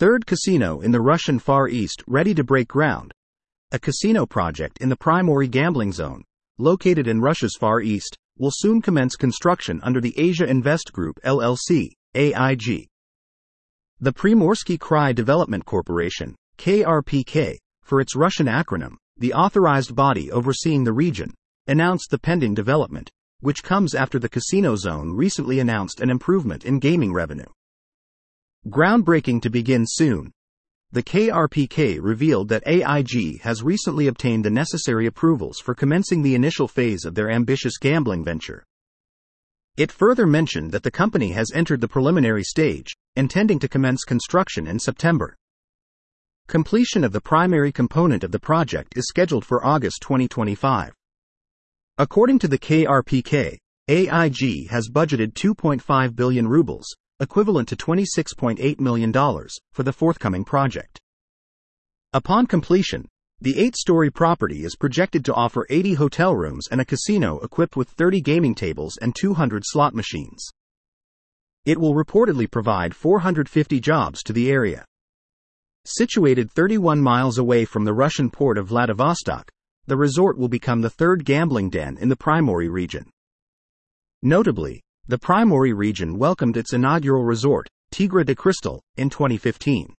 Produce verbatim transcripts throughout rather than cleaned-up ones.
third casino in the Russian Far East ready to break ground. A casino project in the Primory Gambling Zone, located in Russia's Far East, will soon commence construction under the Asia Invest Group L L C, A I G. The Primorsky Krai Development Corporation, K R P K, for its Russian acronym, the authorized body overseeing the region, announced the pending development, which comes after the casino zone recently announced an improvement in gaming revenue. Groundbreaking to begin soon. The K R P K revealed that A I G has recently obtained the necessary approvals for commencing the initial phase of their ambitious gambling venture. It further mentioned that the company has entered the preliminary stage, intending to commence construction in September. Completion of the primary component of the project is scheduled for August twenty twenty-five. According to the K R P K, A I G has budgeted two point five billion rubles, equivalent to twenty-six point eight million dollars, for the forthcoming project. Upon completion, the eight-story property is projected to offer eighty hotel rooms and a casino equipped with thirty gaming tables and two hundred slot machines. It will reportedly provide four hundred fifty jobs to the area. Situated thirty-one miles away from the Russian port of Vladivostok, the resort will become the third gambling den in the Primory region. Notably, the Primory region welcomed its inaugural resort, Tigre de Crystal, in twenty fifteen.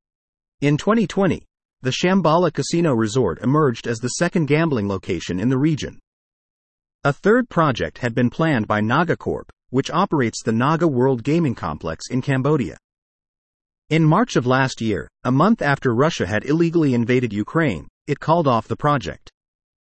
In twenty twenty, the Shambhala Casino Resort emerged as the second gambling location in the region. A third project had been planned by Naga Corp, which operates the Naga World Gaming Complex in Cambodia. In March of last year, a month after Russia had illegally invaded Ukraine, it called off the project.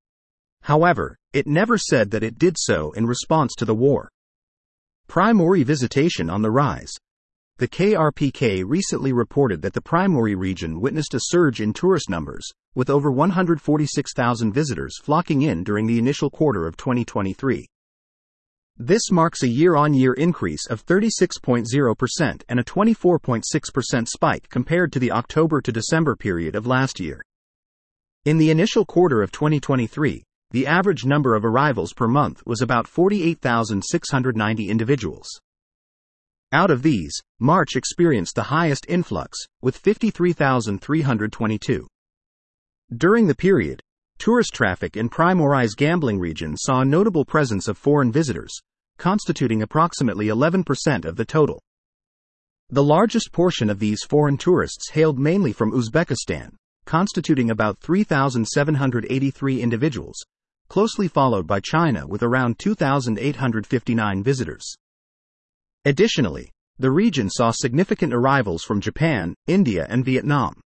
However, it never said that it did so in response to the war. Primory visitation on the rise. The K R P K recently reported that the Primory region witnessed a surge in tourist numbers, with over one hundred forty-six thousand visitors flocking in during the initial quarter of twenty twenty-three. This marks a year-on-year increase of thirty-six point zero percent and a twenty-four point six percent spike compared to the October to December period of last year. In the initial quarter of twenty twenty-three, the average number of arrivals per month was about forty-eight thousand six hundred ninety individuals. Out of these, March experienced the highest influx, with fifty-three thousand three hundred twenty-two. During the period, tourist traffic in Primory's gambling region saw a notable presence of foreign visitors, constituting approximately eleven percent of the total. The largest portion of these foreign tourists hailed mainly from Uzbekistan, constituting about three thousand seven hundred eighty-three individuals, closely followed by China with around two thousand eight hundred fifty-nine visitors. Additionally, the region saw significant arrivals from Japan, India, and Vietnam.